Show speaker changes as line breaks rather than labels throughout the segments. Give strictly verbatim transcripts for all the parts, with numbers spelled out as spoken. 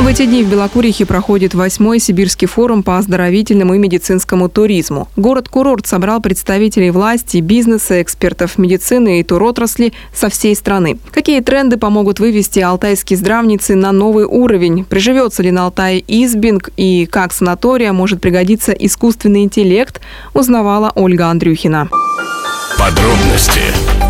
эти дни в Белокурихе проходит восьмой Сибирский форум по оздоровительному и медицинскому туризму. Город-курорт собрал представителей власти, бизнеса, экспертов медицины и туротрасли со всей страны. Какие тренды помогут вывести алтайские здравницы на новый уровень? Приживется ли на Алтае Избинг и как санатория может пригодиться искусственный интеллект, узнавала Ольга Андрюхина.
Подробности.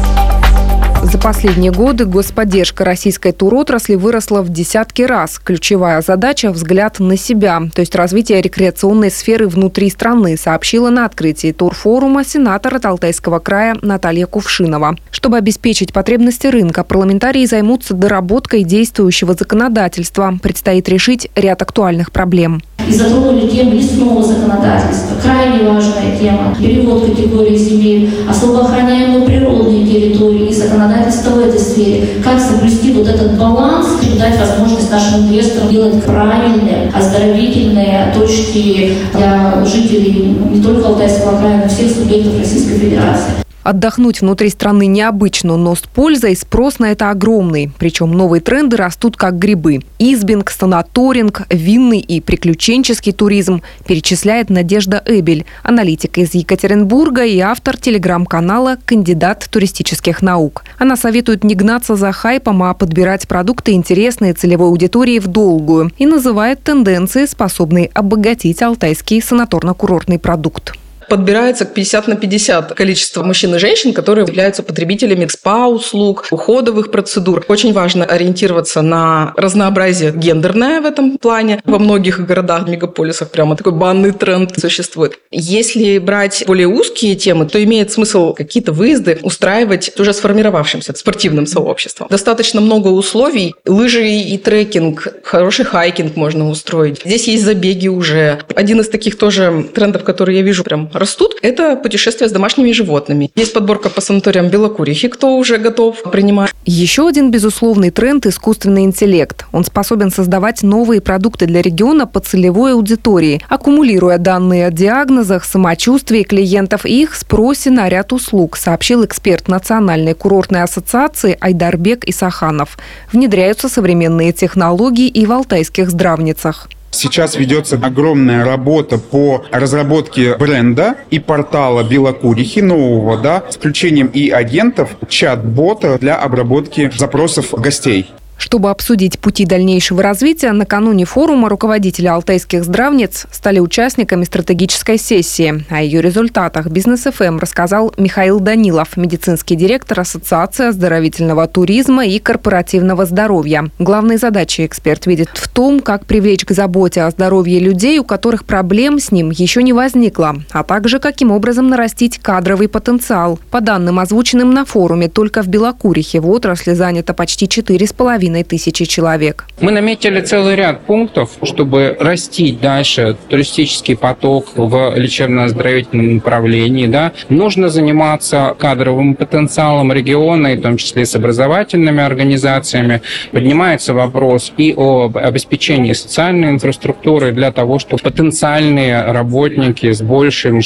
За последние годы господдержка российской туротрасли выросла в десятки раз. Ключевая задача – взгляд на себя, то есть развитие рекреационной сферы внутри страны, сообщила на открытии турфорума сенатор от Алтайского края Наталья Кувшинова. Чтобы обеспечить потребности рынка, парламентарии займутся доработкой действующего законодательства. Предстоит решить ряд актуальных проблем.
И затронули тему лесного законодательства. Крайне важная тема. Перевод категории земель, особо охраняемые природные территории и законодательство в этой сфере. Как соблюсти вот этот баланс и дать возможность нашим инвесторам делать правильные, оздоровительные точки для жителей не только Алтайского края, но и всех субъектов Российской Федерации.
Отдохнуть внутри страны необычно, но с пользой спрос на это огромный. Причем новые тренды растут как грибы. Избинг, санаторинг, винный и приключенческий туризм, перечисляет Надежда Эбель, аналитик из Екатеринбурга и автор телеграм-канала «Кандидат туристических наук». Она советует не гнаться за хайпом, а подбирать продукты, интересные целевой аудитории в долгую, и называет тенденции, способные обогатить алтайский санаторно-курортный продукт.
Подбирается пятьдесят на пятьдесят количество мужчин и женщин, которые являются потребителями спа-услуг, уходовых процедур. Очень важно ориентироваться на разнообразие гендерное в этом плане. Во многих городах, мегаполисах прямо такой банный тренд существует. Если брать более узкие темы, то имеет смысл какие-то выезды устраивать уже сформировавшимся спортивным сообществом. Достаточно много условий. Лыжи и трекинг, хороший хайкинг можно устроить. Здесь есть забеги уже. Один из таких тоже трендов, которые я вижу прям растут, это путешествия с домашними животными. Есть подборка по санаториям Белокурихи, кто уже готов принимать.
Еще один безусловный тренд – искусственный интеллект. Он способен создавать новые продукты для региона по целевой аудитории, аккумулируя данные о диагнозах, самочувствии клиентов и их спросе на ряд услуг, сообщил эксперт Национальной курортной ассоциации Айдарбек Исаханов. Внедряются современные технологии и в алтайских здравницах.
Сейчас ведется огромная работа по разработке бренда и портала Белокурихи нового, да, с включением и агентов, чат-бота для обработки запросов гостей.
Чтобы обсудить пути дальнейшего развития, накануне форума руководители алтайских здравниц стали участниками стратегической сессии. О ее результатах Бизнес эф эм рассказал Михаил Данилов, медицинский директор Ассоциации оздоровительного туризма и корпоративного здоровья. Главные задачи эксперт видит в том, как привлечь к заботе о здоровье людей, у которых проблем с ним еще не возникло, а также каким образом нарастить кадровый потенциал. По данным, озвученным на форуме, только в Белокурихе в отрасли занято почти четыре с половиной тысячи человек.
Мы наметили целый ряд пунктов, чтобы растить дальше туристический поток в лечебно-оздоровительном направлении. Да. Нужно заниматься кадровым потенциалом региона, и в том числе с образовательными организациями. Поднимается вопрос и об обеспечении социальной инфраструктуры для того, чтобы потенциальные работники с большим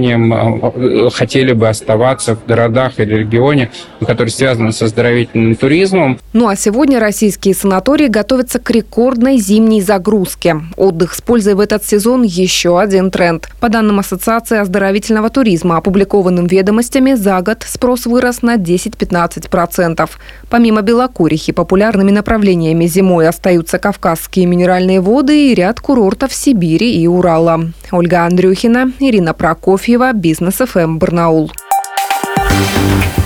желанием хотели бы оставаться в городах или регионе, которые связаны с оздоровительным туризмом.
Ну а сегодня Россия Российские санатории готовятся к рекордной зимней загрузке. Отдых с пользой в этот сезон – еще один тренд. По данным Ассоциации оздоровительного туризма, опубликованным ведомостями, за год спрос вырос на десять-пятнадцать процентов. Помимо Белокурихи, популярными направлениями зимой остаются Кавказские минеральные воды и ряд курортов Сибири и Урала. Ольга Андрюхина, Ирина Прокофьева, Бизнес эф эм, Барнаул.